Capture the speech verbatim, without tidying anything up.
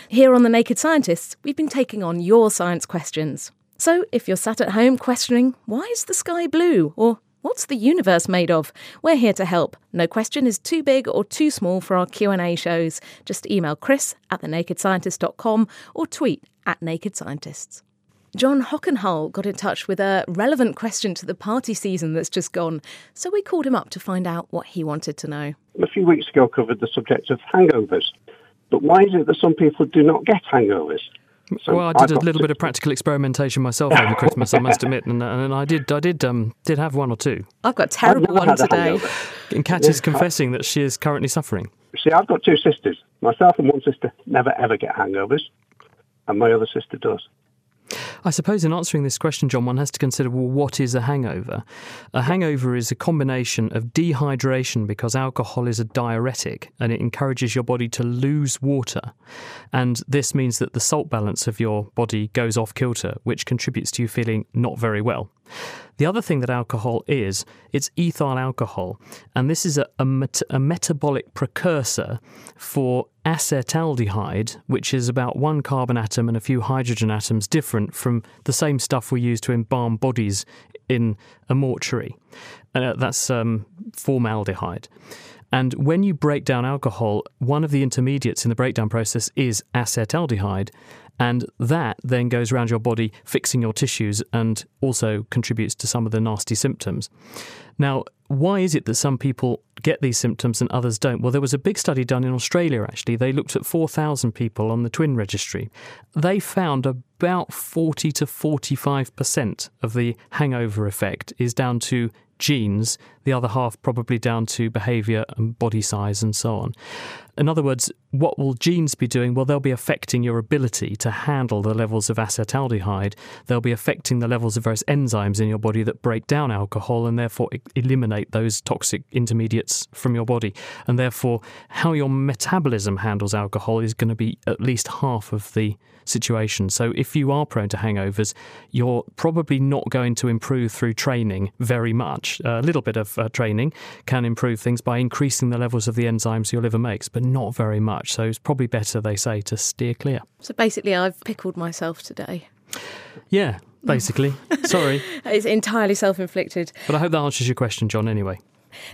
Here on The Naked Scientists, we've been taking on your science questions. So if you're sat at home questioning, why is the sky blue? Or what's the universe made of? We're here to help. No question is too big or too small for our Q and A shows. Just email Chris at the naked scientist dot com or tweet at Naked Scientists. John Hockenhull got in touch with a relevant question to the party season that's just gone, so we called him up to find out what he wanted to know. A few weeks ago I covered the subject of hangovers, but why is it that some people do not get hangovers? So well, I did a little bit of practical experimentation myself over Christmas, I must admit, and, and I did I did um, did have one or two. I've got a terrible one today. And Kat is confessing that she is currently suffering. See, I've got two sisters. Myself and one sister never ever get hangovers, and my other sister does. I suppose in answering this question, John, one has to consider, well, what is a hangover? A hangover is a combination of dehydration because alcohol is a diuretic and it encourages your body to lose water. And this means that the salt balance of your body goes off kilter, which contributes to you feeling not very well. The other thing that alcohol is, it's ethyl alcohol, and this is a, a, met- a metabolic precursor for acetaldehyde, which is about one carbon atom and a few hydrogen atoms different from the same stuff we use to embalm bodies in a mortuary. Uh, that's um, formaldehyde. And when you break down alcohol, one of the intermediates in the breakdown process is acetaldehyde, and that then goes around your body, fixing your tissues and also contributes to some of the nasty symptoms. Now, why is it that some people get these symptoms and others don't? Well, there was a big study done in Australia, actually. They looked at four thousand people on the twin registry. They found about forty to forty-five percent of the hangover effect is down to genes, the other half probably down to behaviour and body size and so on. In other words, what will genes be doing? Well, they'll be affecting your ability to handle the levels of acetaldehyde. They'll be affecting the levels of various enzymes in your body that break down alcohol and therefore eliminate those toxic intermediates from your body. And therefore, how your metabolism handles alcohol is going to be at least half of the situation. So if you are prone to hangovers, you're probably not going to improve through training very much. A little bit of uh, training can improve things by increasing the levels of the enzymes your liver makes, but not very much. So it's probably better, they say, to steer clear. So basically, I've pickled myself today. Yeah, basically. Sorry. It's entirely self-inflicted. But I hope that answers your question, John, anyway.